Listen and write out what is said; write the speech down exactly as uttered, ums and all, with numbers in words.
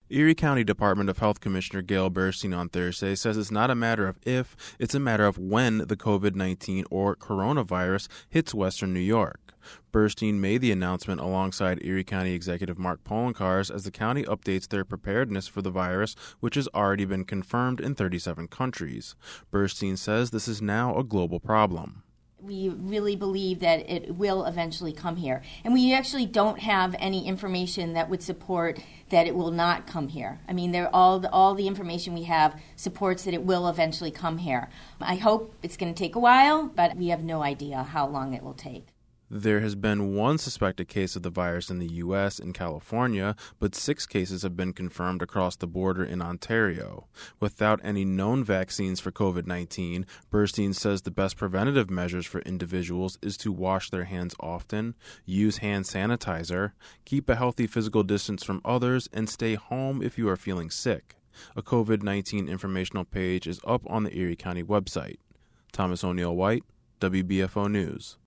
Erie County Department of Health Commissioner Gail Burstein on Thursday says it's not a matter of if, it's a matter of when the covid nineteen or coronavirus hits Western New York. Burstein made the announcement alongside Erie County Executive Mark Poloncarz as the county updates their preparedness for the virus, which has already been confirmed in thirty-seven countries. Burstein says this is now a global problem. We really believe that it will eventually come here. And we actually don't have any information that would support that it will not come here. I mean, all, the, all the information we have supports that it will eventually come here. I hope it's going to take a while, but we have no idea how long it will take. There has been one suspected case of the virus in the U S in California, but six cases have been confirmed across the border in Ontario. Without any known vaccines for covid nineteen, Burstein says the best preventative measures for individuals is to wash their hands often, use hand sanitizer, keep a healthy physical distance from others, and stay home if you are feeling sick. A covid nineteen informational page is up on the Erie County website. Thomas O'Neill White, W B F O News.